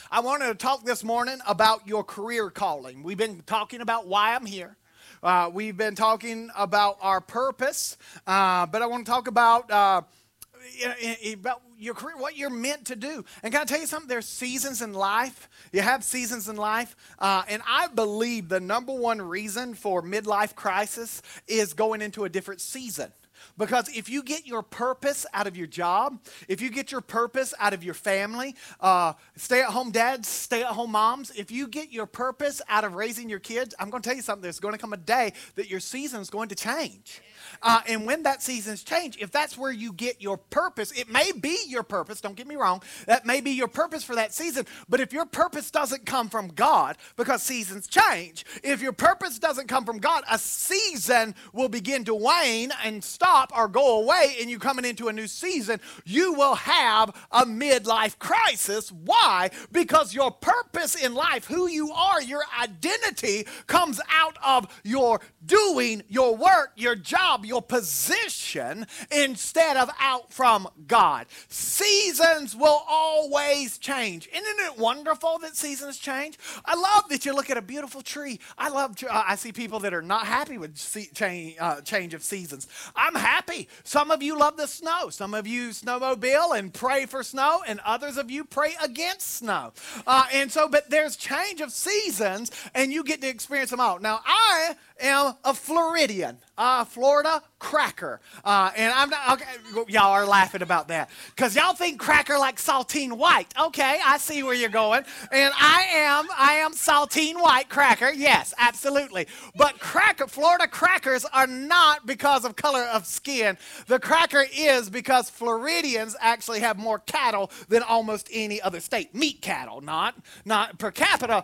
I wanted to talk this morning about your career calling. We've been talking about why I'm here. We've been talking about our purpose, but I want to talk about your career, what you're meant to do. And can I tell you something? There's seasons in life. You have seasons in life. And I believe the number one reason for midlife crisis is going into a different season. Because if you get your purpose out of your job, if you get your purpose out of your family, stay-at-home dads, stay-at-home moms, if you get your purpose out of raising your kids, I'm going to tell you something. There's going to come a day that your season is going to change. And when that seasons change, if that's where you get your purpose, it may be your purpose, don't get me wrong, that may be your purpose for that season, but if your purpose doesn't come from God, because seasons change, if your purpose doesn't come from God, a season will begin to wane and stop or go away, and you're coming into a new season, you will have a midlife crisis. Why? Because your purpose in life, who you are, your identity comes out of your doing, your work, your job, your position, instead of out from God. Seasons will always change. Isn't it wonderful that seasons change? I love that you look at a beautiful tree. I see people that are not happy with change of seasons. I'm happy. Some of you love the snow. Some of you snowmobile and pray for snow, and others of you pray against snow. But there's change of seasons, and you get to experience them all. Now, I am a Floridian, Florida cracker. And I'm not, okay, y'all are laughing about that because y'all think cracker like saltine white. Okay, I see where you're going. And I am saltine white cracker. Yes, absolutely. But Florida crackers are not because of color of skin. The cracker is because Floridians actually have more cattle than almost any other state. Meat cattle, not per capita.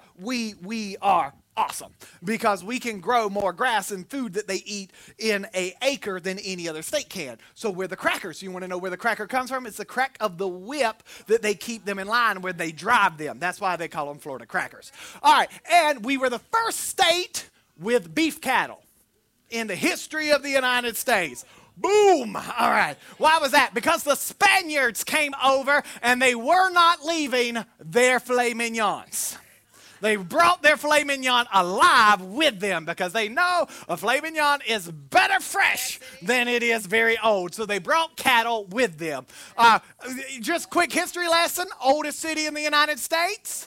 We are awesome because we can grow more grass and food that they eat in an acre than any other state can. So we're the crackers. You want to know where the cracker comes from? It's the crack of the whip that they keep them in line when they drive them. That's why they call them Florida crackers. All right, and we were the first state with beef cattle in the history of the United States. Boom! All right. Why was that? Because the Spaniards came over and they were not leaving their filet mignons. They brought their filet mignon alive with them because they know a filet mignon is better fresh than it is very old. So they brought cattle with them. Just quick history lesson. Oldest city in the United States?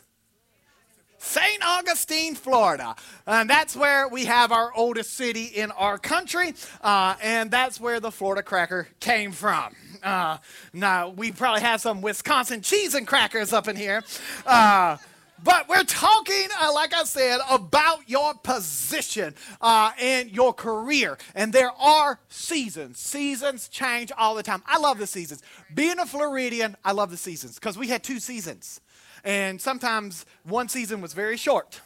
St. Augustine, Florida. And that's where we have our oldest city in our country. And that's where the Florida cracker came from. Now, we probably have some Wisconsin cheese and crackers up in here. But we're talking, like I said, about your position and your career. And there are seasons. Seasons change all the time. I love the seasons. Being a Floridian, I love the seasons because we had 2 seasons. And sometimes one season was very short.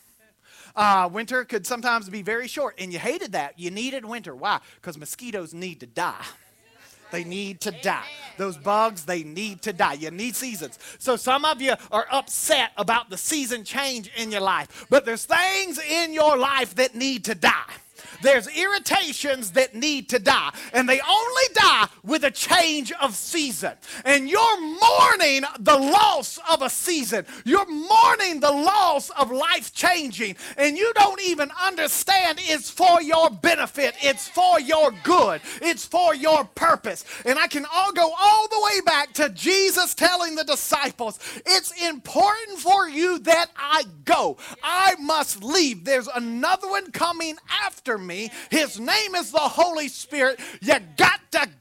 Winter could sometimes be very short. And you hated that. You needed winter. Why? Because mosquitoes need to die. They need to die. Those bugs, they need to die. You need seasons. So some of you are upset about the season change in your life. But there's things in your life that need to die. There's irritations that need to die. And they only die with a change of season. And you're mourning the loss of a season. You're mourning the loss of life changing. And you don't even understand it's for your benefit. It's for your good. It's for your purpose. And I can all go all the way back to Jesus telling the disciples, it's important for you that I go. I must leave. There's another one coming after me. His name is the Holy Spirit. You got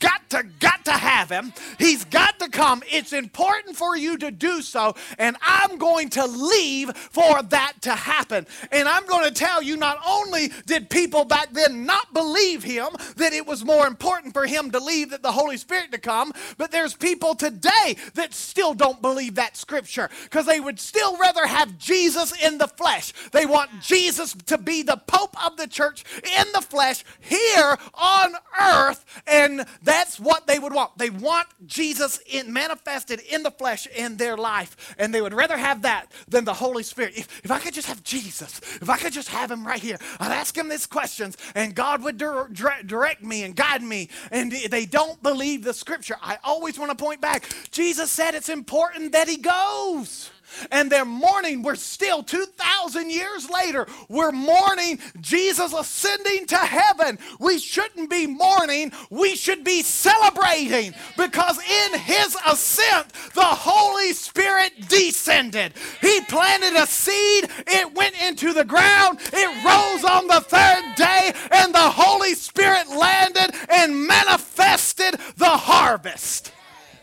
to have him. He's got to come. It's important for you to do so, and I'm going to leave for that to happen. And I'm going to tell you, not only did people back then not believe him, that it was more important for him to leave than the Holy Spirit to come, but there's people today that still don't believe that scripture because they would still rather have Jesus in the flesh. They want Jesus to be the Pope of the church in the flesh here on earth, and that's what they would want. They want Jesus manifested in the flesh in their life, and they would rather have that than the Holy Spirit. If I could just have Jesus, if I could just have him right here, I'd ask him these questions, and God would direct me and guide me, and they don't believe the scripture. I always want to point back. Jesus said it's important that he goes. and they're mourning. We're still 2,000 years later. We're mourning Jesus ascending to heaven. We shouldn't be mourning. We should be celebrating, because in his ascent, the Holy Spirit descended. He planted a seed. It went into the ground. It rose on the third day, and the Holy Spirit landed and manifested the harvest.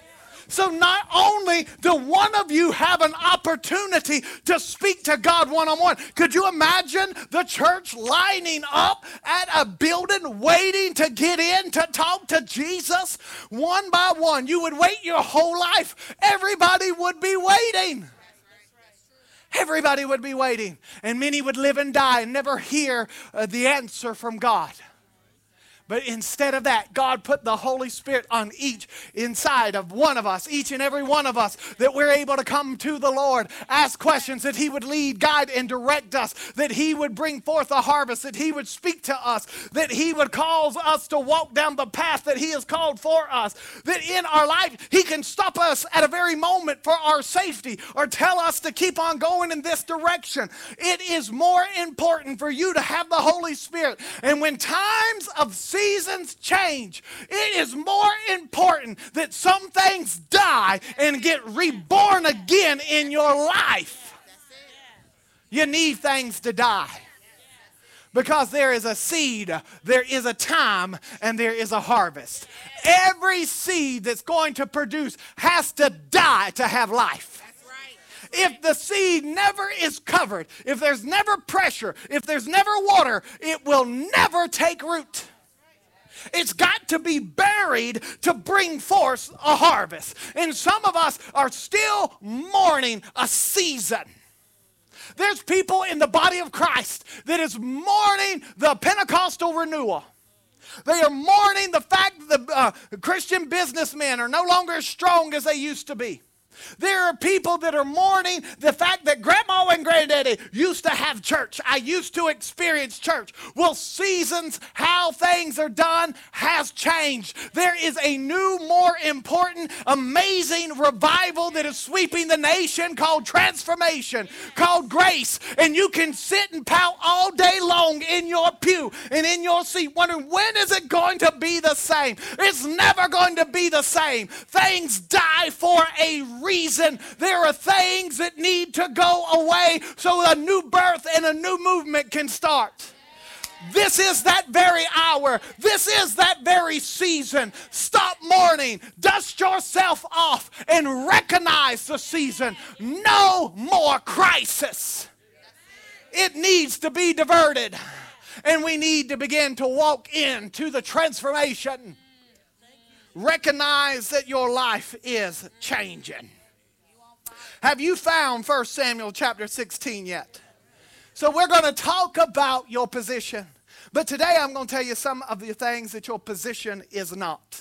So not only do one of you have an opportunity to speak to God one-on-one, could you imagine the church lining up at a building waiting to get in to talk to Jesus? One by one, you would wait your whole life. Everybody would be waiting. Everybody would be waiting. And many would live and die and never hear the answer from God. But instead of that, God put the Holy Spirit on each inside of one of us, each and every one of us, that we're able to come to the Lord, ask questions, that he would lead, guide, and direct us, that he would bring forth a harvest, that he would speak to us, that he would cause us to walk down the path that he has called for us, that in our life he can stop us at a very moment for our safety or tell us to keep on going in this direction. It is more important for you to have the Holy Spirit. And when times of seasons change, it is more important that some things die and get reborn again in your life. You need things to die, because there is a seed, there is a time, and there is a harvest. Every seed that's going to produce has to die to have life. If the seed never is covered, if there's never pressure, if there's never water, it will never take root. It's got to be buried to bring forth a harvest. And some of us are still mourning a season. There's people in the body of Christ that is mourning the Pentecostal renewal. They are mourning the fact that the Christian businessmen are no longer as strong as they used to be. There are people that are mourning the fact that grandma and granddaddy used to have church. I used to experience church. Well, seasons, how things are done has changed. There is a new, more important, amazing revival that is sweeping the nation called transformation, called grace. And you can sit and pout all day long in your pew and in your seat wondering, when is it going to be the same? It's never going to be the same. Things die for a reason. There are things that need to go away so a new birth and a new movement can start. This is that very hour. This is that very season. Stop mourning. Dust yourself off and recognize the season. No more crisis. It needs to be diverted. And we need to begin to walk into the transformation. Recognize that your life is changing. Have you found 1 Samuel chapter 16 yet? So we're going to talk about your position. But today I'm going to tell you some of the things that your position is not.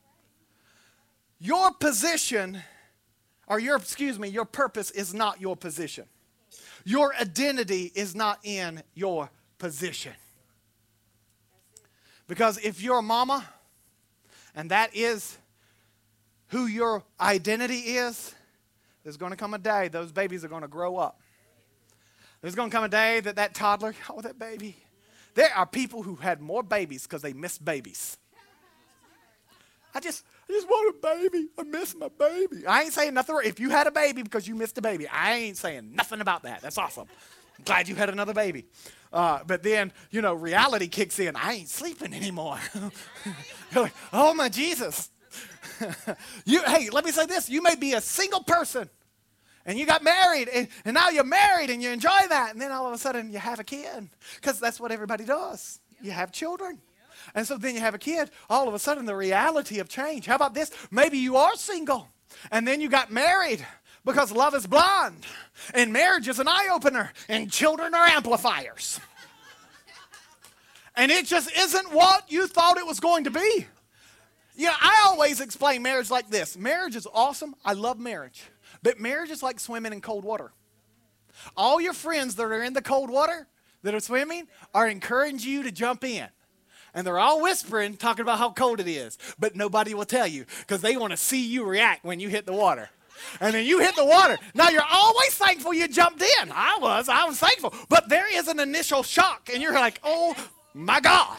Your position, or your purpose is not your position. Your identity is not in your position. Because if you're a mama, and that is who your identity is, there's going to come a day those babies are going to grow up. There's going to come a day that toddler, oh, that baby. There are people who had more babies because they missed babies. I just want a baby. I miss my baby. I ain't saying nothing. If you had a baby because you missed a baby, I ain't saying nothing about that. That's awesome. I'm glad you had another baby. But then, reality kicks in. I ain't sleeping anymore. You're like, oh, my Jesus. Hey, let me say this. You may be a single person, and you got married, and now you're married, and you enjoy that, and then all of a sudden you have a kid, because that's what everybody does. You have children. And so then you have a kid. All of a sudden, the reality of change. How about this? Maybe you are single, and then you got married, because love is blind, and marriage is an eye-opener, and children are amplifiers. And it just isn't what you thought it was going to be. I always explain marriage like this. Marriage is awesome. I love marriage. But marriage is like swimming in cold water. All your friends that are in the cold water, that are swimming, are encouraging you to jump in. And they're all whispering, talking about how cold it is. But nobody will tell you, because they want to see you react when you hit the water. And then you hit the water. Now, you're always thankful you jumped in. I was thankful. But there is an initial shock, and you're like, oh, my God.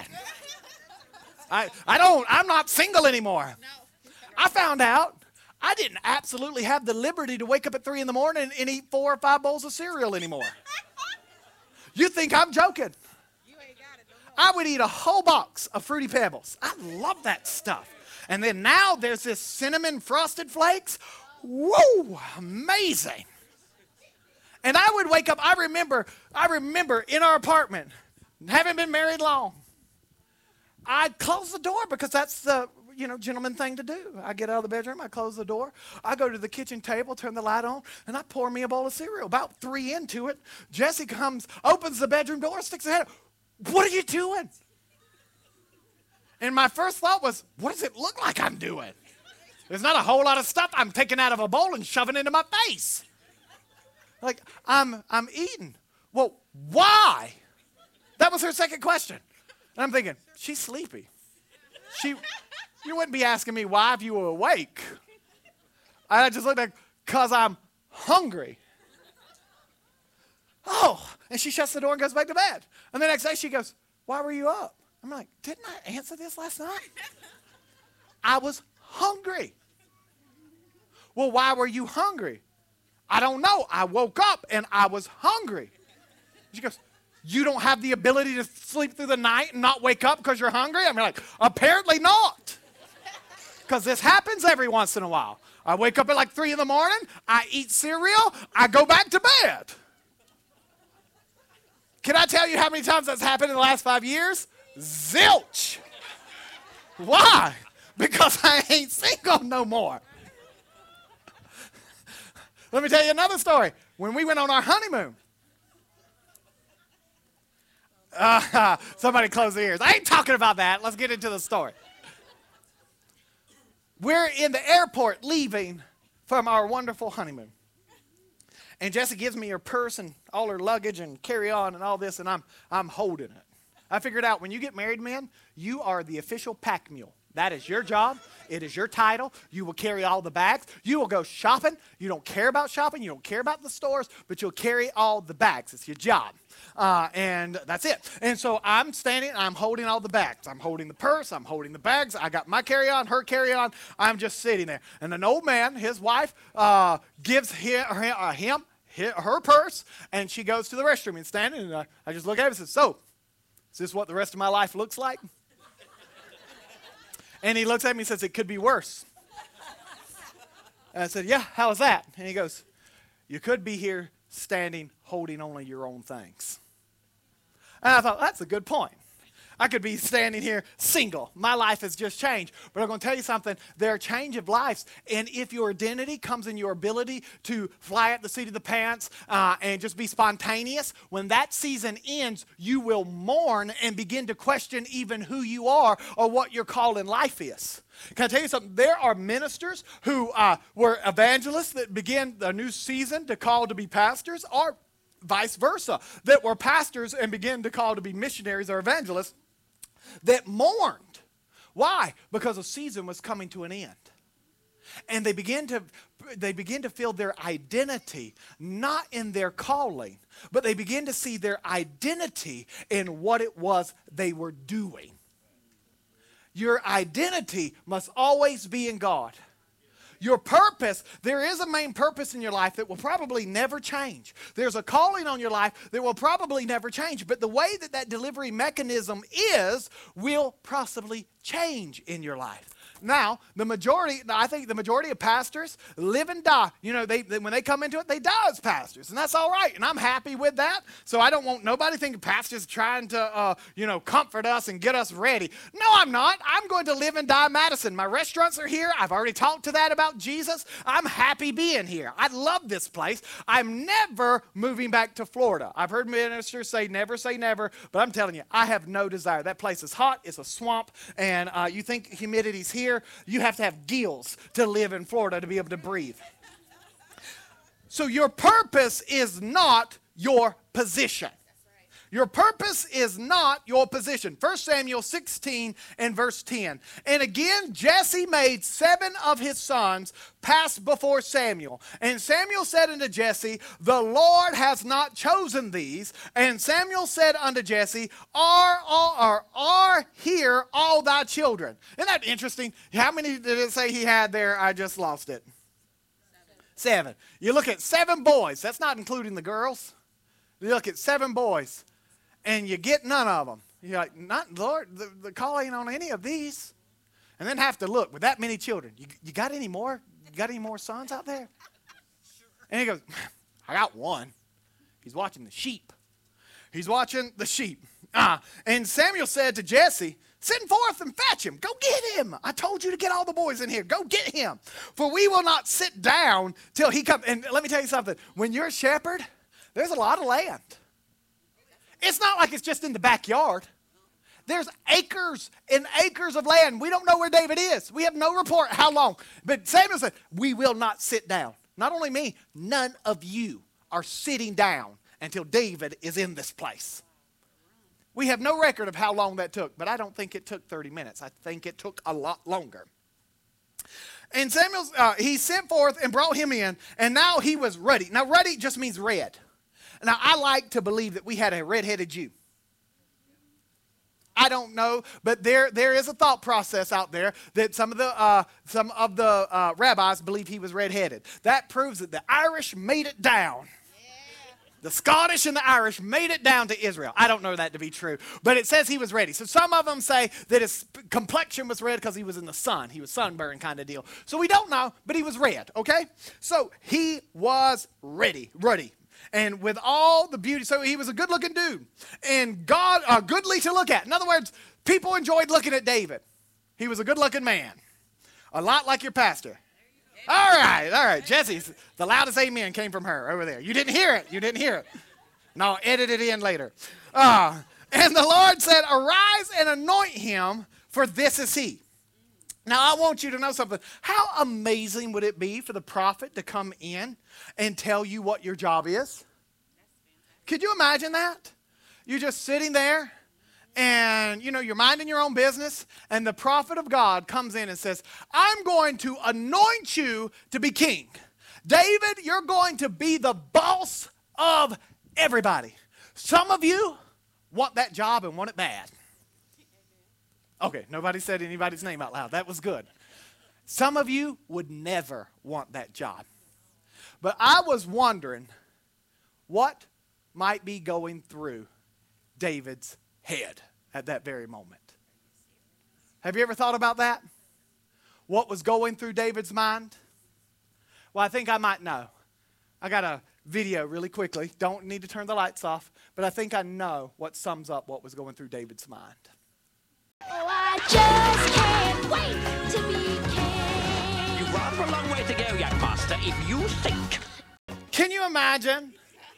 I'm not single anymore. I found out I didn't absolutely have the liberty to wake up at 3 in the morning and eat 4 or 5 bowls of cereal anymore. You think I'm joking? I would eat a whole box of Fruity Pebbles. I love that stuff. And then now there's this cinnamon frosted flakes. Whoa, amazing. And I would wake up, I remember in our apartment, haven't been married long, I'd close the door because that's the gentleman thing to do. I get out of the bedroom, I close the door, I go to the kitchen table, turn the light on, and I pour me a bowl of cereal. About 3 into it, Jesse comes, opens the bedroom door, sticks her head out. What are you doing? And my first thought was, what does it look like I'm doing? There's not a whole lot of stuff I'm taking out of a bowl and shoving into my face. Like, I'm eating. Well, why? That was her second question. And I'm thinking, she's sleepy. You wouldn't be asking me why if you were awake. I just looked like, because I'm hungry. Oh, and she shuts the door and goes back to bed. And the next day she goes, why were you up? I'm like, didn't I answer this last night? I was hungry. Well, why were you hungry? I don't know. I woke up and I was hungry. She goes, you don't have the ability to sleep through the night and not wake up because you're hungry? I'm like, apparently not. Because this happens every once in a while. I wake up at like 3 in the morning, I eat cereal, I go back to bed. Can I tell you how many times that's happened in the last 5 years? Zilch. Why? Because I ain't single no more. Let me tell you another story. When we went on our honeymoon, somebody close their ears. I ain't talking about that. Let's get into the story. We're in the airport leaving from our wonderful honeymoon. And Jessie gives me her purse and all her luggage and carry-on and all this, and I'm holding it. I figured out when you get married, men, you are the official pack mule. That is your job. It is your title. You will carry all the bags. You will go shopping. You don't care about shopping. You don't care about the stores, but you'll carry all the bags. It's your job. And that's it. And so I'm standing, I'm holding all the bags. I'm holding the purse, I'm holding the bags. I got my carry-on, her carry-on. I'm just sitting there. And an old man, his wife, gives her purse, and she goes to the restroom and standing, and I just look at him and say, so, is this what the rest of my life looks like? And he looks at me and says, it could be worse. And I said, yeah, how is that? And he goes, you could be here standing, holding only your own things. And I thought, that's a good point. I could be standing here single. My life has just changed. But I'm going to tell you something. There are change of lives. And if your identity comes in your ability to fly at the seat of the pants and just be spontaneous, when that season ends, you will mourn and begin to question even who you are or what your call in life is. Can I tell you something? There are ministers who were evangelists that began a new season to call to be pastors, or vice versa, that were pastors and began to call to be missionaries or evangelists, that mourned. Why? Because a season was coming to an end. And they begin to feel their identity not in their calling, but they begin to see their identity in what it was they were doing. Your identity must always be in God. Your purpose, there is a main purpose in your life that will probably never change. There's a calling on your life that will probably never change. But the way that delivery mechanism is will possibly change in your life. Now, I think the majority of pastors live and die. You know, when they come into it, they die as pastors. And that's all right. And I'm happy with that. So I don't want nobody thinking pastors trying to, comfort us and get us ready. No, I'm not. I'm going to live and die Madison. My restaurants are here. I've already talked to that about Jesus. I'm happy being here. I love this place. I'm never moving back to Florida. I've heard ministers say never, but I'm telling you, I have no desire. That place is hot. It's a swamp. And you think humidity's here. You have to have gills to live in Florida to be able to breathe. So your purpose is not your position. Your purpose is not your position. 1 Samuel 16 and verse 10. And again, Jesse made 7 of his sons pass before Samuel. And Samuel said unto Jesse, the Lord has not chosen these. And Samuel said unto Jesse, are here all thy children? Isn't that interesting? How many did it say he had there? I just lost it. 7. You look at 7 boys. That's not including the girls. You look at 7 boys, and you get none of them. You're like, not Lord, the call ain't on any of these. And then have to look with that many children. You got any more? You got any more sons out there? And he goes, I got one. He's watching the sheep. He's watching the sheep. And Samuel said to Jesse, send forth and fetch him. Go get him. I told you to get all the boys in here. Go get him. For we will not sit down till he comes. And let me tell you something. When you're a shepherd, there's a lot of land. It's not like it's just in the backyard. There's acres and acres of land. We don't know where David is. We have no report how long. But Samuel said, we will not sit down. Not only me, none of you are sitting down until David is in this place. We have no record of how long that took, but I don't think it took 30 minutes. I think it took a lot longer. And Samuel, he sent forth and brought him in, and now he was ruddy. Now, ruddy just means red. Now, I like to believe that we had a red-headed Jew. I don't know, but there is a thought process out there that some of the rabbis believe he was red-headed. That proves that the Irish made it down. The Scottish and the Irish made it down to Israel. I don't know that to be true, but it says he was ready. So some of them say that his complexion was red because he was in the sun. He was sunburned kind of deal. So we don't know, but he was red, okay? So he was ruddy. And with all the beauty, so he was a good-looking dude. And God, goodly to look at. In other words, people enjoyed looking at David. He was a good-looking man. A lot like your pastor. All right. Jesse, the loudest amen came from her over there. You didn't hear it. And I'll edit it in later. And the Lord said, arise and anoint him, for this is he. Now, I want you to know something. How amazing would it be for the prophet to come in and tell you what your job is? Could you imagine that? You're just sitting there and, you're minding your own business, and the prophet of God comes in and says, I'm going to anoint you to be king. David, you're going to be the boss of everybody. Some of you want that job and want it bad. Okay, nobody said anybody's name out loud. That was good. Some of you would never want that job. But I was wondering what might be going through David's head at that very moment. Have you ever thought about that? What was going through David's mind? Well, I think I might know. I got a video really quickly. Don't need to turn the lights off, but I think I know what sums up what was going through David's mind. Oh, I just can't wait to be king. You've rather a long way to go, young master, if you think. Can you imagine?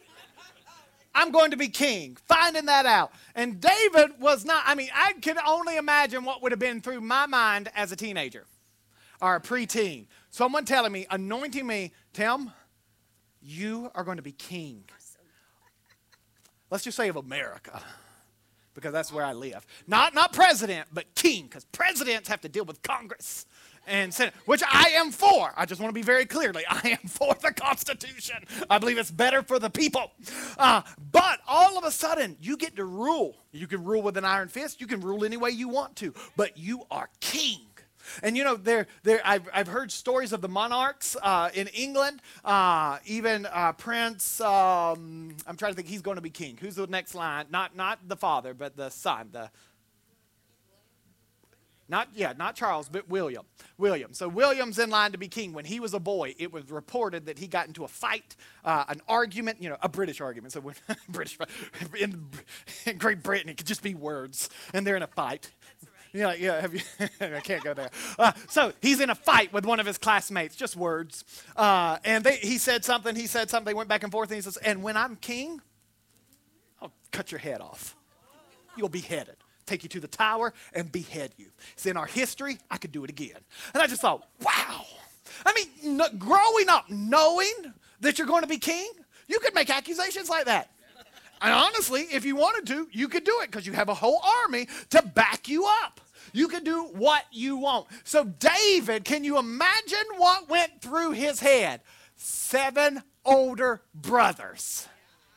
I'm going to be king, finding that out. And David was not, I can only imagine what would have been through my mind as a teenager or a preteen. Someone telling me, anointing me, Tim, you are going to be king. Let's just say of America, because that's where I live. Not president, but king, because presidents have to deal with Congress and Senate, which I am for. I just want to be very clearly, I am for the Constitution. I believe it's better for the people. But all of a sudden, you get to rule. You can rule with an iron fist. You can rule any way you want to, but you are king. And I've heard stories of the monarchs in England, even Prince. I'm trying to think. He's going to be king. Who's the next line? Not the father, but the son. Not Charles, but William. So William's in line to be king. When he was a boy, it was reported that he got into a fight, an argument, a British argument. So when in Great Britain, it could just be words, and they're in a fight. I can't go there. So he's in a fight with one of his classmates, just words. And he said something, they went back and forth, and he says, and when I'm king, I'll cut your head off. You'll be beheaded. Take you to the tower and behead you. It's in our history. I could do it again. And I just thought, wow. Growing up knowing that you're going to be king, you could make accusations like that. And honestly, if you wanted to, you could do it because you have a whole army to back you up. You can do what you want. So David, can you imagine what went through his head? 7 older brothers.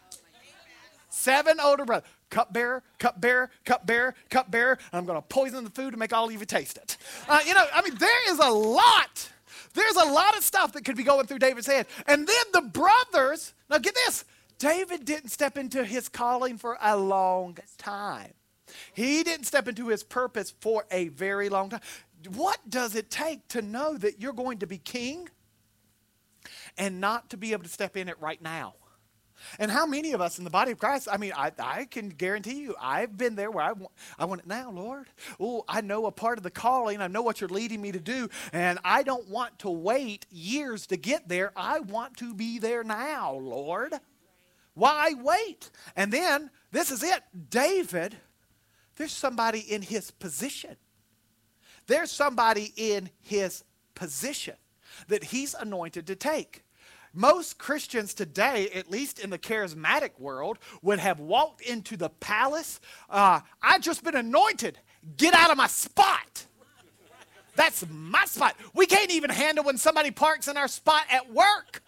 7 older brothers. Cupbearer, cupbearer, cupbearer, cupbearer. I'm going to poison the food to make all of you taste it. There is a lot. There's a lot of stuff that could be going through David's head. And then the brothers, now get this, David didn't step into his calling for a long time. He didn't step into his purpose for a very long time. What does it take to know that you're going to be king and not to be able to step in it right now? And how many of us in the body of Christ, I can guarantee you, I've been there where I want it now, Lord. Oh, I know a part of the calling. I know what you're leading me to do. And I don't want to wait years to get there. I want to be there now, Lord. Why wait? And then, this is it. David, there's somebody in his position. There's somebody in his position that he's anointed to take. Most Christians today, at least in the charismatic world, would have walked into the palace. I've just been anointed. Get out of my spot. That's my spot. We can't even handle when somebody parks in our spot at work.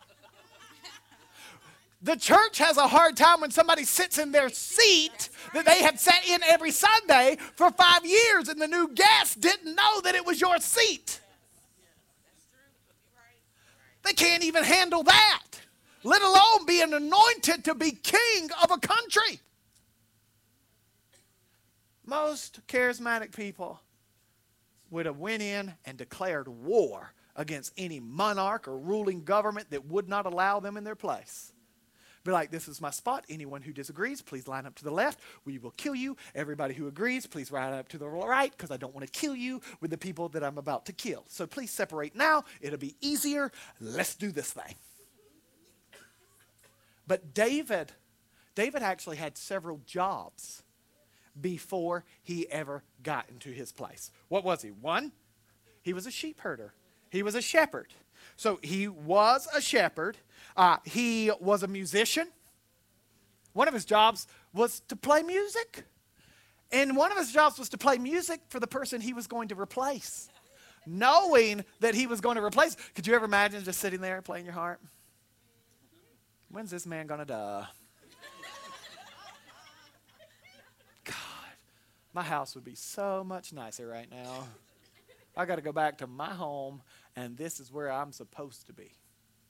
The church has a hard time when somebody sits in their seat that they have sat in every Sunday for 5 years and the new guest didn't know that it was your seat. They can't even handle that, let alone being anointed to be king of a country. Most charismatic people would have went in and declared war against any monarch or ruling government that would not allow them in their place. Be like, this is my spot. Anyone who disagrees, please line up to the left. We will kill you. Everybody who agrees, please line up to the right because I don't want to kill you with the people that I'm about to kill. So please separate now. It'll be easier. Let's do this thing. But David actually had several jobs before he ever got into his place. What was he? One, he was a sheep herder. He was a shepherd. So he was a shepherd. He was a musician. One of his jobs was to play music. And one of his jobs was to play music for the person he was going to replace. Knowing that he was going to replace. Could you ever imagine just sitting there playing your harp? When's this man going to die? God, my house would be so much nicer right now. I got to go back to my home, and this is where I'm supposed to be.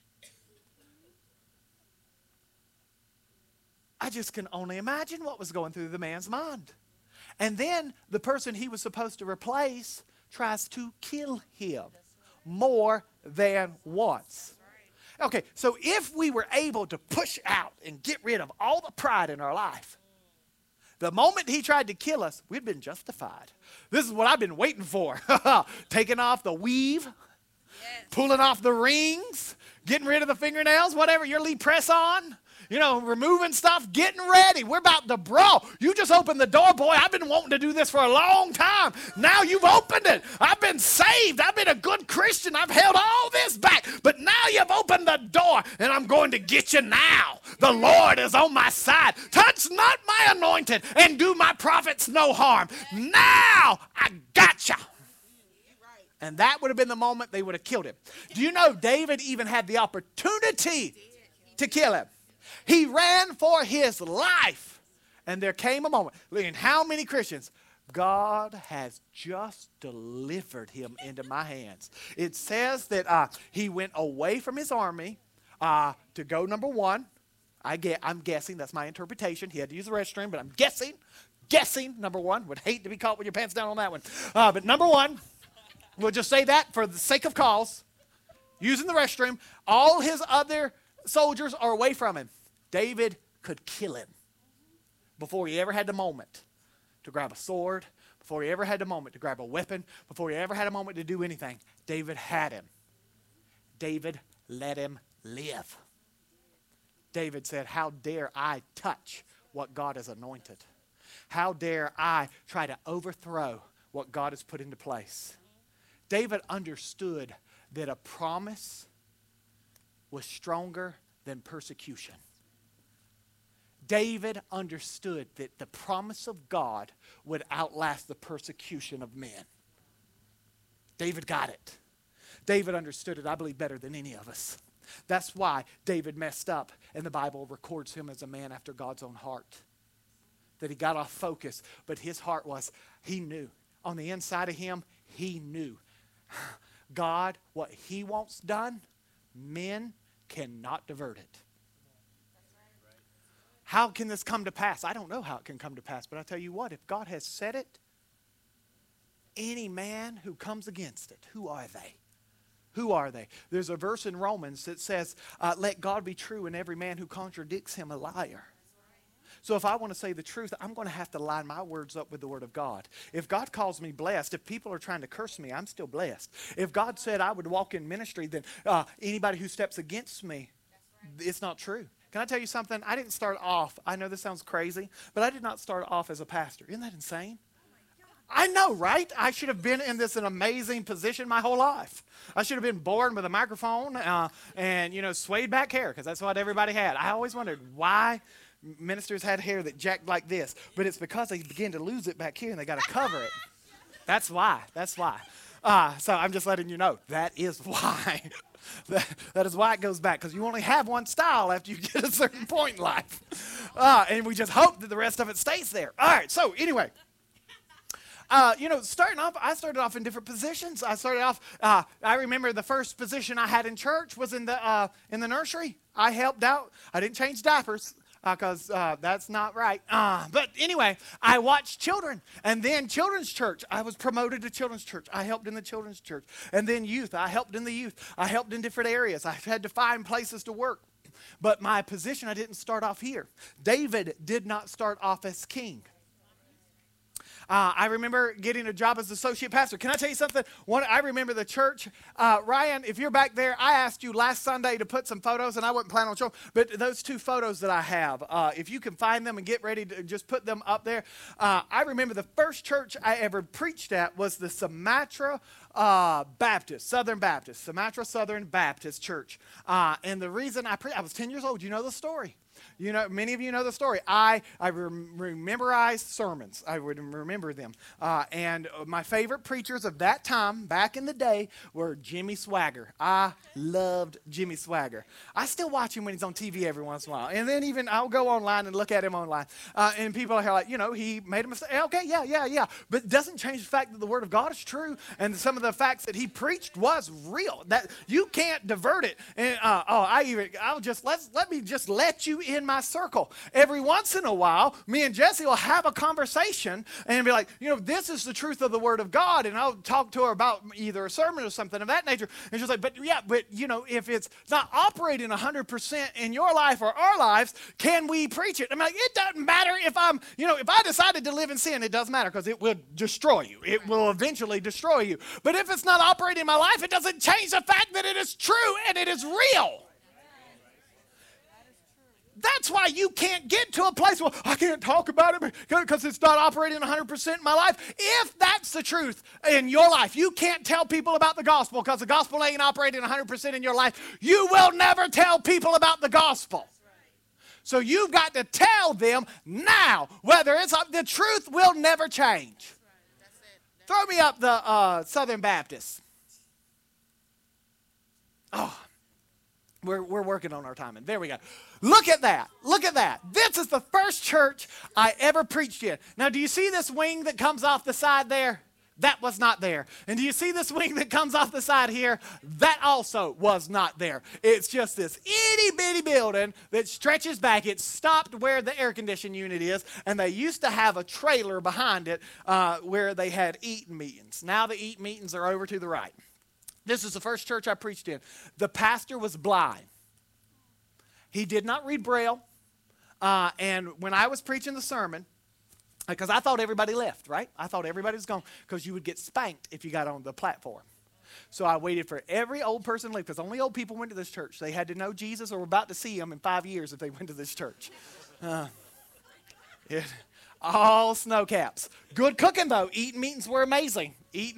I just can only imagine what was going through the man's mind. And then the person he was supposed to replace tries to kill him more than once. Okay, so if we were able to push out and get rid of all the pride in our life, the moment he tried to kill us, we'd been justified. This is what I've been waiting for. Taking off the weave, pulling off the rings, getting rid of the fingernails, whatever your lead press on. Removing stuff, getting ready. We're about to brawl. You just opened the door, boy. I've been wanting to do this for a long time. Now you've opened it. I've been saved. I've been a good Christian. I've held all this back. But now you've opened the door, and I'm going to get you now. The Lord is on my side. Touch not my anointed, and do my prophets no harm. Now I got you. And that would have been the moment they would have killed him. Do you know David even had the opportunity to kill him? He ran for his life. And there came a moment. And how many Christians? God has just delivered him into my hands. It says that he went away from his army to go, number one. I'm guessing. That's my interpretation. He had to use the restroom, but I'm guessing, number one. Would hate to be caught with your pants down on that one. But number one, we'll just say that for the sake of cause. Using the restroom. All his other soldiers are away from him. David could kill him before he ever had the moment to grab a sword, before he ever had the moment to grab a weapon, before he ever had a moment to do anything. David had him. David let him live. David said, how dare I touch what God has anointed? How dare I try to overthrow what God has put into place? David understood that a promise was stronger than persecution. David understood that the promise of God would outlast the persecution of men. David got it. David understood it, I believe, better than any of us. That's why David messed up, and the Bible records him as a man after God's own heart. That he got off focus, but his heart was, he knew. On the inside of him, he knew. God, what he wants done, men cannot divert it. How can this come to pass? I don't know how it can come to pass, but I tell you what, if God has said it, any man who comes against it, who are they? Who are they? There's a verse in Romans that says, let God be true and every man who contradicts him a liar. So if I want to say the truth, I'm going to have to line my words up with the Word of God. If God calls me blessed, if people are trying to curse me, I'm still blessed. If God said I would walk in ministry, then anybody who steps against me, it's not true. Can I tell you something? I didn't start off, I know this sounds crazy, but I did not start off as a pastor. Isn't that insane? I know, right? I should have been in an amazing position my whole life. I should have been born with a microphone and, swayed back hair, because that's what everybody had. I always wondered why ministers had hair that jacked like this, but it's because they began to lose it back here and they got to cover it. That's why. So I'm just letting you know, that is why. That is why it goes back, because you only have one style after you get a certain point in life. And we just hope that the rest of it stays there. All right, so anyway. Starting off, I started off in different positions. I remember the first position I had in church was in the nursery. I helped out. I didn't change diapers, because that's not right. But anyway, I watched children. And then children's church. I was promoted to children's church. I helped in the children's church. And then youth. I helped in the youth. I helped in different areas. I had to find places to work. But my position, I didn't start off here. David did not start off as king. I remember getting a job as associate pastor. Can I tell you something? I remember the church. Ryan, if you're back there, I asked you last Sunday to put some photos, and I wasn't planning on showing, but those two photos that I have, if you can find them and get ready to just put them up there. I remember the first church I ever preached at was the Sumatra Southern Baptist Church. And the reason I was 10 years old. You know the story. Many of you know the story. I memorized sermons. I would remember them. And my favorite preachers of that time, back in the day, were Jimmy Swaggart. I loved Jimmy Swaggart. I still watch him when he's on TV every once in a while. And then even I'll go online and look at him online. And people are like, he made a mistake. Okay, yeah. But it doesn't change the fact that the Word of God is true. And some of the facts that he preached was real. That you can't divert it. And let me just let you in my circle. Every once in a while, me and Jesse will have a conversation and be like, this is the truth of the Word of God. And I'll talk to her about either a sermon or something of that nature. And she's like, but if it's not operating 100% in your life or our lives, can we preach it? I'm like, it doesn't matter if if I decided to live in sin, it doesn't matter, because it will destroy you. It will eventually destroy you. But if it's not operating in my life, it doesn't change the fact that it is true and it is real. That's why you can't get to a place where I can't talk about it because it's not operating 100% in my life. If that's the truth in your life, you can't tell people about the gospel because the gospel ain't operating 100% in your life. You will never tell people about the gospel. So you've got to tell them now, whether it's the truth will never change. Throw me up the Southern Baptist. Oh. We're working on our timing. There we go. Look at that. This is the first church I ever preached in. Now, do you see this wing that comes off the side there? That was not there. And do you see this wing that comes off the side here? That also was not there. It's just this itty-bitty building that stretches back. It stopped where the air conditioning unit is, and they used to have a trailer behind it where they had eating meetings. Now the eating meetings are over to the right. This is the first church I preached in. The pastor was blind. He did not read Braille. And when I was preaching the sermon, because I thought everybody left, right? I thought everybody was gone because you would get spanked if you got on the platform. So I waited for every old person to leave because only old people went to this church. They had to know Jesus or were about to see him in 5 years if they went to this church. All snow caps. Good cooking, though. Eating meetings were amazing.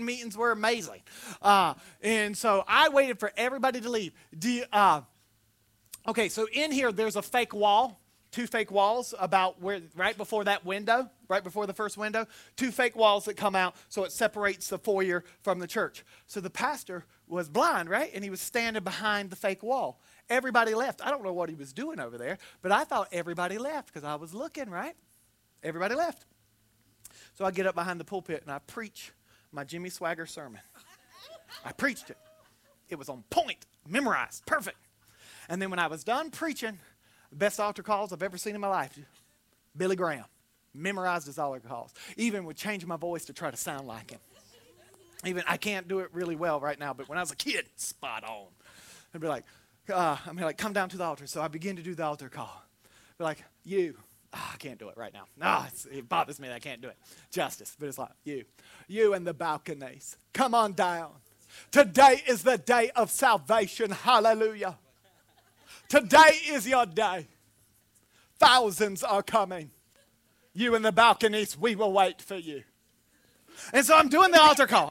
And so I waited for everybody to leave. Okay, so in here, there's a fake wall two fake walls about where, right before that window, right before the first window, two fake walls that come out so it separates the foyer from the church. So the pastor was blind, right? And he was standing behind the fake wall. Everybody left. I don't know what he was doing over there, but I thought everybody left because I was looking, right? Everybody left. So I get up behind the pulpit and I preach my Jimmy Swagger sermon. I preached it. It was on point, memorized, perfect. And then when I was done preaching, the best altar calls I've ever seen in my life, Billy Graham, memorized his altar calls. Even would change my voice to try to sound like him. Even I can't do it really well right now, but when I was a kid, spot on. I'd be like, come down to the altar. So I begin to do the altar call. Be like, you. I can't do it right now. No, it bothers me that I can't do it. Justice, but it's like, you and the balconies, come on down. Today is the day of salvation. Hallelujah. Today is your day. Thousands are coming. You in the balconies, we will wait for you. And so I'm doing the altar call.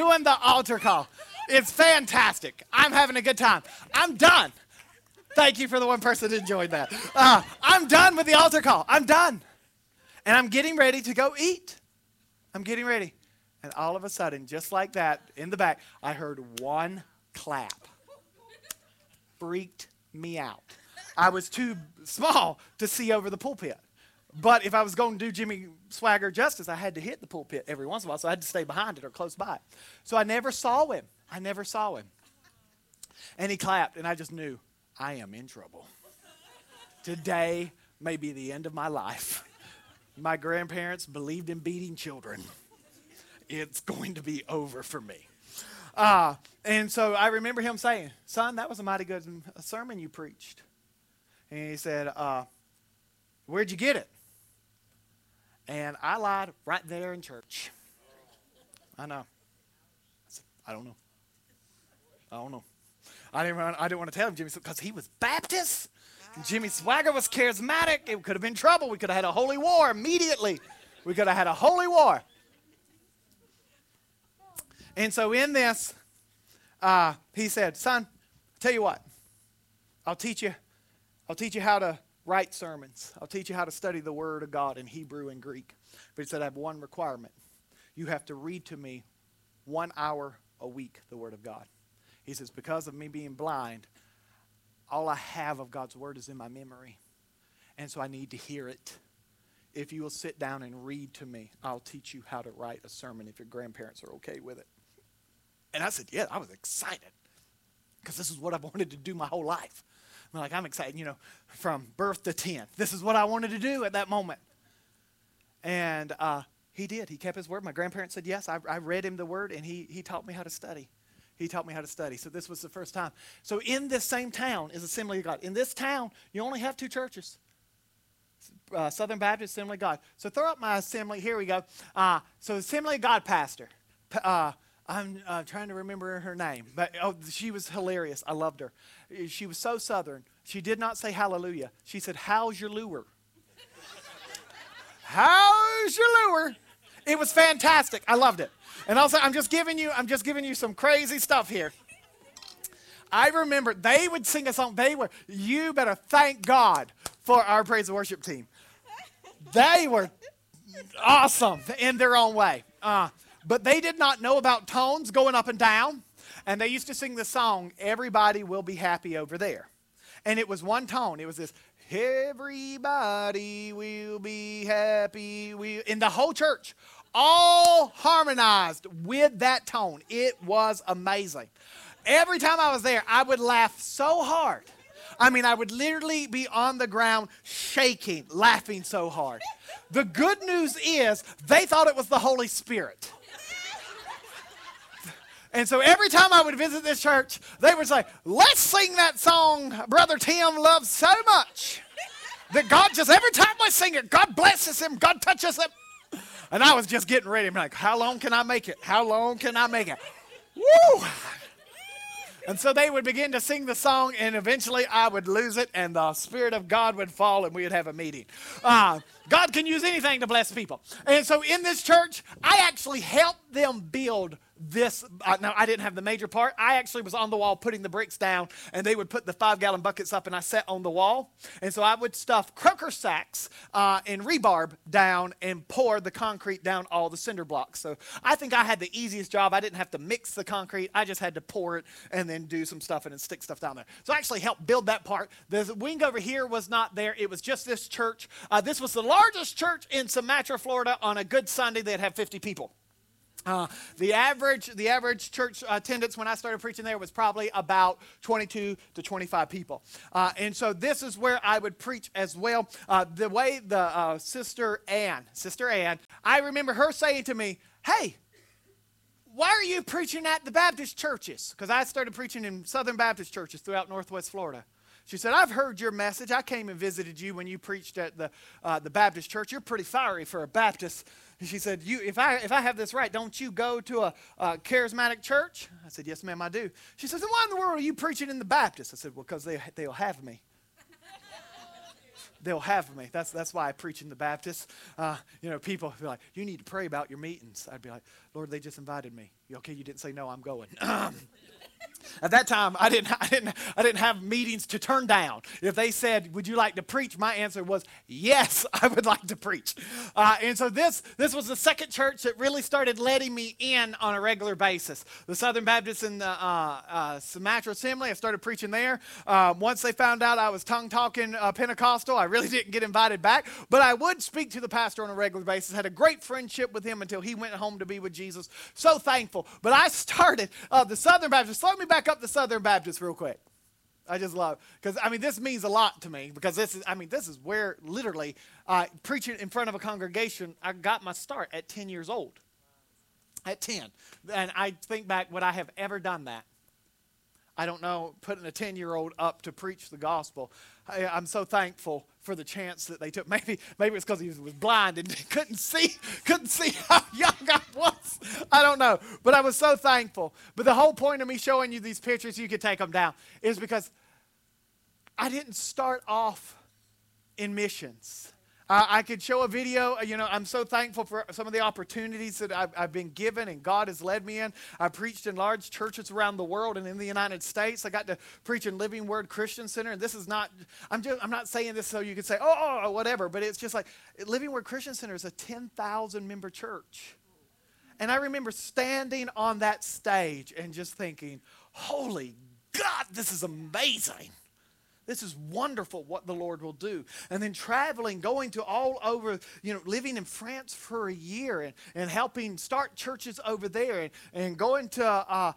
It's fantastic. I'm having a good time. I'm done. Thank you for the one person that enjoyed that. I'm done with the altar call. I'm done. And I'm getting ready to go eat. I'm getting ready. And all of a sudden, just like that, in the back, I heard one clap. Freaked me out. I was too small to see over the pulpit. But if I was going to do Jimmy Swagger justice, I had to hit the pulpit every once in a while, so I had to stay behind it or close by it. So I never saw him. And he clapped, and I just knew, I am in trouble. Today may be the end of my life. My grandparents believed in beating children. It's going to be over for me. And so I remember him saying, son, that was a mighty good sermon you preached. And he said, where'd you get it? And I lied right there in church. I know. I said, I don't know. I didn't want to tell him, Jimmy, because he was Baptist. And Jimmy Swagger was charismatic. It could have been trouble. We could have had a holy war immediately. We could have had a holy war. And so in this, he said, son, tell you what, I'll teach you how to write sermons. I'll teach you how to study the Word of God in Hebrew and Greek. But he said, I have one requirement. You have to read to me 1 hour a week the Word of God. He says, because of me being blind, all I have of God's Word is in my memory. And so I need to hear it. If you will sit down and read to me, I'll teach you how to write a sermon if your grandparents are okay with it. And I said, yeah, I was excited. Because this is what I've wanted to do my whole life. I'm excited, from birth to 10. This is what I wanted to do at that moment. And he did. He kept his word. My grandparents said yes. I read him the Word, and he taught me how to study. So this was the first time. So in this same town is Assembly of God. In this town, you only have 2 churches. Southern Baptist, Assembly of God. So throw up my assembly. Here we go. So Assembly of God pastor. I'm trying to remember her name. But she was hilarious. I loved her. She was so Southern. She did not say hallelujah. She said, how's your lure? How's your lure? It was fantastic. I loved it. And also, I'm just giving you some crazy stuff here. I remember they would sing a song. You better thank God for our praise and worship team. They were awesome in their own way. But they did not know about tones going up and down. And they used to sing the song, Everybody Will Be Happy Over There. And it was one tone. It was this, everybody will be happy. In the whole church, all harmonized with that tone. It was amazing. Every time I was there, I would laugh so hard. I would literally be on the ground shaking, laughing so hard. The good news is they thought it was the Holy Spirit. And so every time I would visit this church, they would say, let's sing that song Brother Tim loves so much that God just, every time I sing it, God blesses him, God touches him. And I was just getting ready. I'm like, how long can I make it? Woo! And so they would begin to sing the song, and eventually I would lose it, and the Spirit of God would fall, and we would have a meeting. God can use anything to bless people. And so in this church, I actually helped them build this. Now, I didn't have the major part. I actually was on the wall putting the bricks down, and they would put the 5-gallon buckets up, and I sat on the wall. And so I would stuff Croaker sacks and rebarb down and pour the concrete down all the cinder blocks. So I think I had the easiest job. I didn't have to mix the concrete. I just had to pour it and then do some stuff and then stick stuff down there. So I actually helped build that part. The wing over here was not there. It was just this church. This was the largest church in Sumatra, Florida. On a good Sunday, they'd have 50 people. The average church attendance when I started preaching there was probably about 22 to 25 people. And so this is where I would preach as well. The way the Sister Ann, I remember her saying to me, hey, why are you preaching at the Baptist churches? Because I started preaching in Southern Baptist churches throughout Northwest Florida. She said, I've heard your message. I came and visited you when you preached at the Baptist church. You're pretty fiery for a Baptist. And she said, if I have this right, don't you go to a charismatic church? I said, yes, ma'am, I do. She says, then why in the world are you preaching in the Baptist? I said, well, because they'll have me. They'll have me. That's why I preach in the Baptist. People feel like, you need to pray about your meetings. I'd be like, Lord, they just invited me. Okay, you didn't say no, I'm going. At that time, I didn't have meetings to turn down. If they said, would you like to preach? My answer was, yes, I would like to preach. And so this was the second church that really started letting me in on a regular basis. The Southern Baptist in the Sumatra Assembly, I started preaching there. Once they found out I was tongue-talking Pentecostal, I really didn't get invited back. But I would speak to the pastor on a regular basis. Had a great friendship with him until he went home to be with Jesus. So thankful. But I started the Southern Baptist. Let me back up the Southern Baptist real quick. I just love, because this means a lot to me, because this is where literally preaching in front of a congregation, I got my start at 10 years old. At 10. And I think back, would I have ever done that? I don't know, putting a 10-year-old up to preach the gospel. I'm so thankful for the chance that they took. Maybe it's because he was blind and couldn't see how young I was. I don't know. But I was so thankful. But the whole point of me showing you these pictures, you could take them down, is because I didn't start off in missions. I could show a video. I'm so thankful for some of the opportunities that I've been given and God has led me in. I preached in large churches around the world and in the United States. I got to preach in Living Word Christian Center. And this is not, I'm not saying this so you could say, oh, whatever. But it's just like, Living Word Christian Center is a 10,000 member church. And I remember standing on that stage and just thinking, holy God, this is amazing. This is wonderful what the Lord will do. And then traveling, going to all over, living in France for a year and helping start churches over there and going to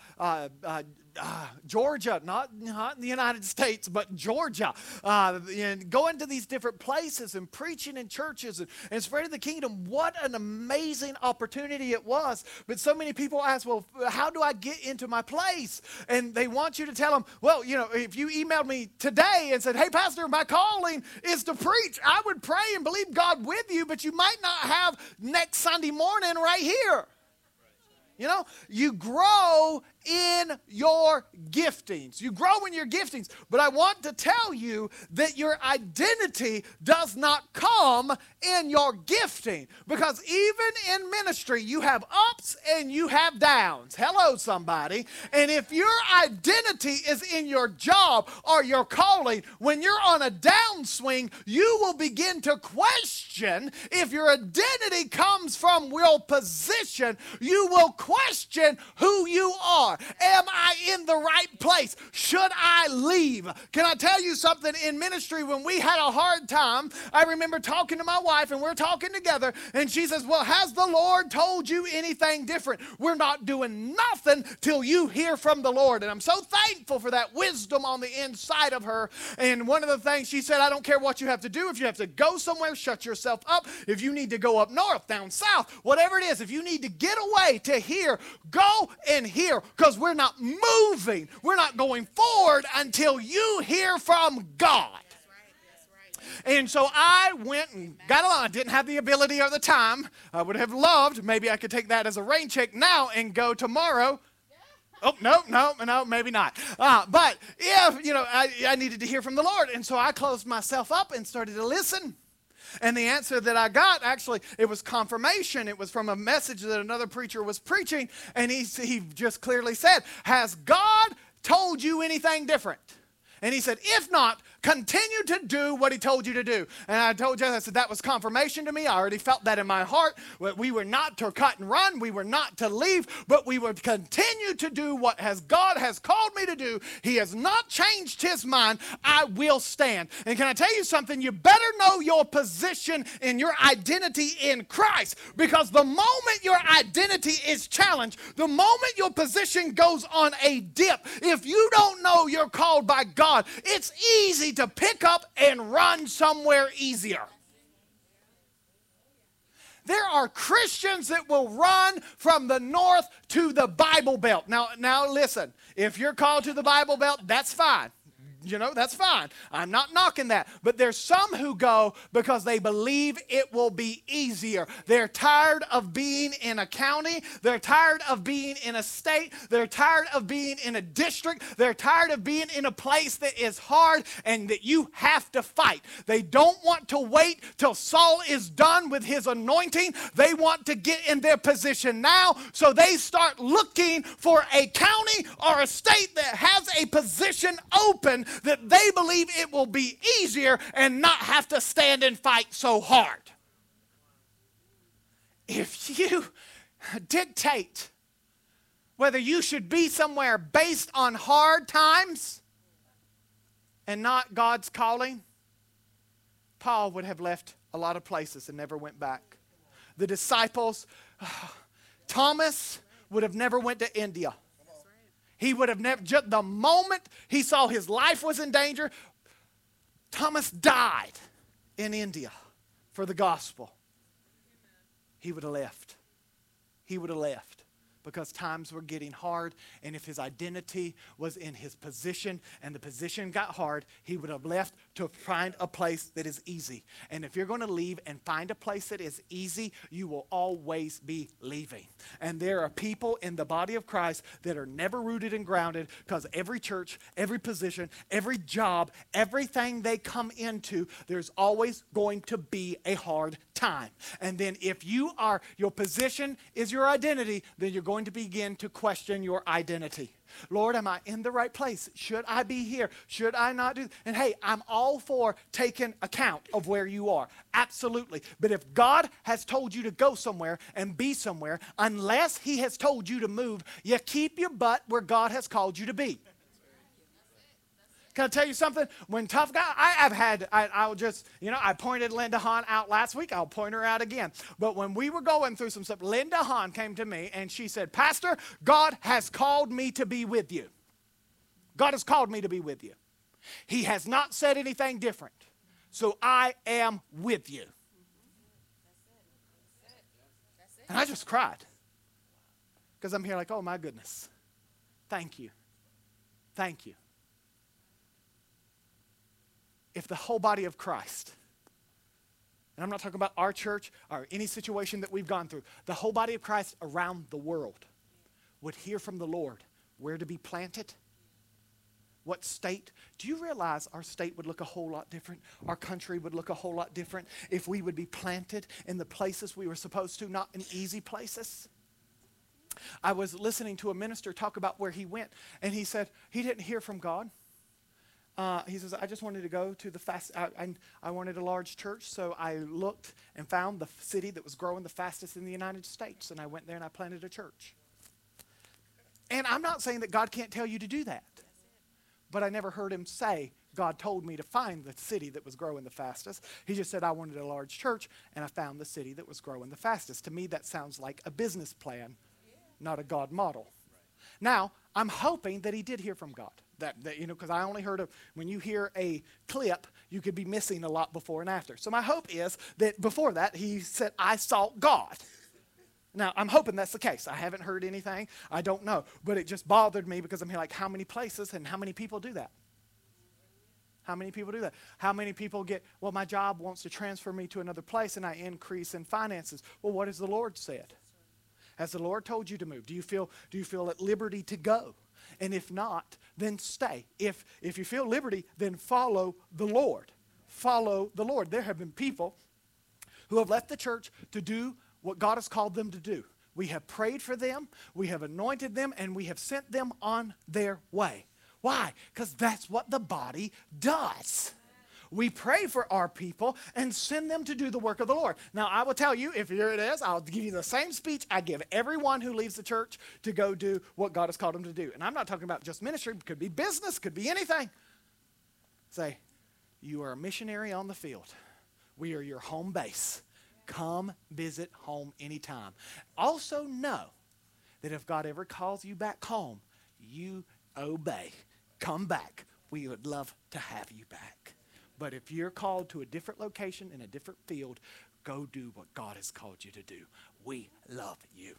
Georgia, not in the United States, but Georgia, and going to these different places and preaching in churches and spreading the kingdom. What an amazing opportunity it was. But so many people ask, well, how do I get into my place? And they want you to tell them, well, if you emailed me today and said, hey, Pastor, my calling is to preach, I would pray and believe God with you, but you might not have next Sunday morning right here. You grow in your giftings. You grow in your giftings. But I want to tell you that your identity does not come in your gifting. Because even in ministry, you have ups and you have downs. Hello, somebody. And if your identity is in your job or your calling, when you're on a downswing, you will begin to question if your identity comes from your position. You will question who you are. Am I in the right place? Should I leave? Can I tell you something? In ministry, when we had a hard time, I remember talking to my wife, and we're talking together, and she says, well, has the Lord told you anything different? We're not doing nothing till you hear from the Lord. And I'm so thankful for that wisdom on the inside of her. And one of the things she said, I don't care what you have to do. If you have to go somewhere, shut yourself up. If you need to go up north, down south, whatever it is, if you need to get away to hear, go and hear, because we're not moving. We're not going forward until you hear from God. And so I went and got along. I didn't have the ability or the time. I would have loved, maybe I could take that as a rain check now and go tomorrow. Oh, no, maybe not. But if, I needed to hear from the Lord. And so I closed myself up and started to listen. And the answer that I got, actually, it was confirmation. It was from a message that another preacher was preaching, and he just clearly said, has God told you anything different? And he said, if not, continue to do what he told you to do. And I told you, I said, that was confirmation to me. I already felt that in my heart. We were not to cut and run. We were not to leave, but we would continue to do what God has called me to do. He has not changed his mind. I will stand. And can I tell you something? You better know your position and your identity in Christ, because the moment your identity is challenged, the moment your position goes on a dip, if you don't know you're called by God, it's easy to pick up and run somewhere easier. There are Christians that will run from the north to the Bible Belt. Now listen, if you're called to the Bible Belt, that's fine. You know, that's fine. I'm not knocking that. But there's some who go because they believe it will be easier. They're tired of being in a county. They're tired of being in a state. They're tired of being in a district. They're tired of being in a place that is hard and that you have to fight. They don't want to wait till Saul is done with his anointing. They want to get in their position now, so they start looking for a county or a state that has a position open that they believe it will be easier and not have to stand and fight so hard. If you dictate whether you should be somewhere based on hard times and not God's calling, Paul would have left a lot of places and never went back. The disciples, Thomas would have never went to India. He would have never, just the moment he saw his life was in danger, Thomas died in India for the gospel. He would have left. He would have left because times were getting hard, and if his identity was in his position and the position got hard, he would have left to find a place that is easy. And if you're going to leave and find a place that is easy, you will always be leaving. And there are people in the body of Christ that are never rooted and grounded, because every church, every position, every job, everything they come into, there's always going to be a hard time. And then if your position is your identity, then you're going to begin to question your identity. Lord, am I in the right place? Should I be here? Should I not do? And hey, I'm all for taking account of where you are. Absolutely. But if God has told you to go somewhere and be somewhere, unless he has told you to move, you keep your butt where God has called you to be. Can I tell you something? When tough guy, I pointed Linda Hahn out last week. I'll point her out again. But when we were going through some stuff, Linda Hahn came to me and she said, Pastor, God has called me to be with you. God has called me to be with you. He has not said anything different. So I am with you. And I just cried. Because I'm here like, oh my goodness. Thank you. Thank you. If the whole body of Christ, and I'm not talking about our church or any situation that we've gone through, the whole body of Christ around the world would hear from the Lord where to be planted, what state. Do you realize our state would look a whole lot different? Our country would look a whole lot different if we would be planted in the places we were supposed to, not in easy places. I was listening to a minister talk about where he went, and he said he didn't hear from God. He says, I just wanted to go to the I wanted a large church, so I looked and found the city that was growing the fastest in the United States, and I went there and I planted a church. And I'm not saying that God can't tell you to do that, but I never heard him say, God told me to find the city that was growing the fastest. He just said, I wanted a large church, and I found the city that was growing the fastest. To me, that sounds like a business plan, not a God model. Now, I'm hoping that he did hear from God. That because I only heard of, when you hear a clip, you could be missing a lot before and after. So my hope is that before that, he said, I sought God. Now, I'm hoping that's the case. I haven't heard anything. I don't know. But it just bothered me because I'm here like, how many places and how many people do that? How many people do that? How many people get, well, my job wants to transfer me to another place and I increase in finances. Well, what has the Lord said? Has the Lord told you to move? Do you feel at liberty to go? And if not, then stay. If you feel liberty, then follow the Lord. follow the Lord. There have been people who have left the church to do what God has called them to do. We have prayed for them, we have anointed them, and we have sent them on their way. Why? Because that's what the body does. We pray for our people and send them to do the work of the Lord. Now, I will tell you, if here it is, I'll give you the same speech I give everyone who leaves the church to go do what God has called them to do. And I'm not talking about just ministry. It could be business, could be anything. Say, you are a missionary on the field. We are your home base. Come visit home anytime. Also know that if God ever calls you back home, you obey. Come back. We would love to have you back. But if you're called to a different location in a different field, go do what God has called you to do. We love you.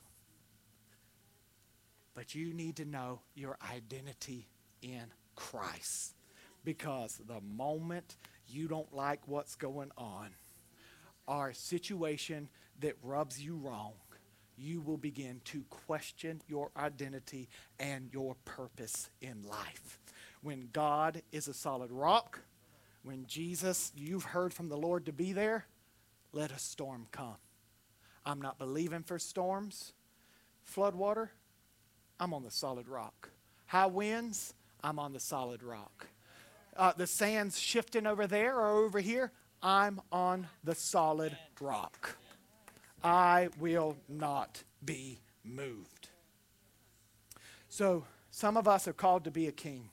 But you need to know your identity in Christ. Because the moment you don't like what's going on, or a situation that rubs you wrong, you will begin to question your identity and your purpose in life. When God is a solid rock, when Jesus, you've heard from the Lord to be there, let a storm come. I'm not believing for storms. Floodwater, I'm on the solid rock. High winds, I'm on the solid rock. The sand's shifting over there or over here, I'm on the solid rock. I will not be moved. So, some of us are called to be a king.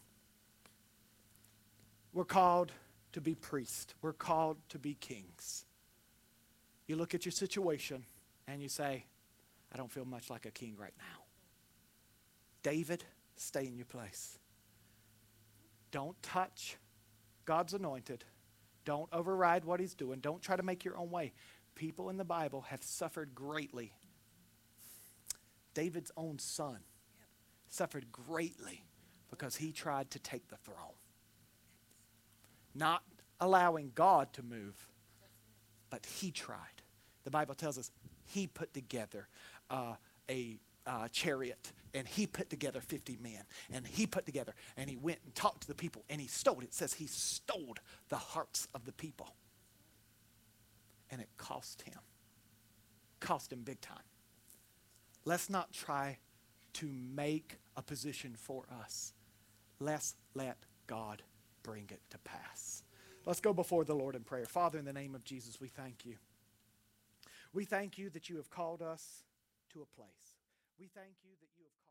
We're called to be priests. We're called to be kings. You look at your situation and you say, I don't feel much like a king right now. David, stay in your place. Don't touch God's anointed. Don't override what he's doing. Don't try to make your own way. People in the Bible have suffered greatly. David's own son suffered greatly because he tried to take the throne. Not allowing God to move, but he tried. The Bible tells us he put together a chariot, and he put together 50 men, and he put together, and he went and talked to the people, and he stole. It says he stole the hearts of the people. And it cost him big time. Let's not try to make a position for us. Let's let God bring it to pass. Let's go before the Lord in prayer. Father, in the name of Jesus, we thank you. We thank you that you have called us to a place. We thank you that you have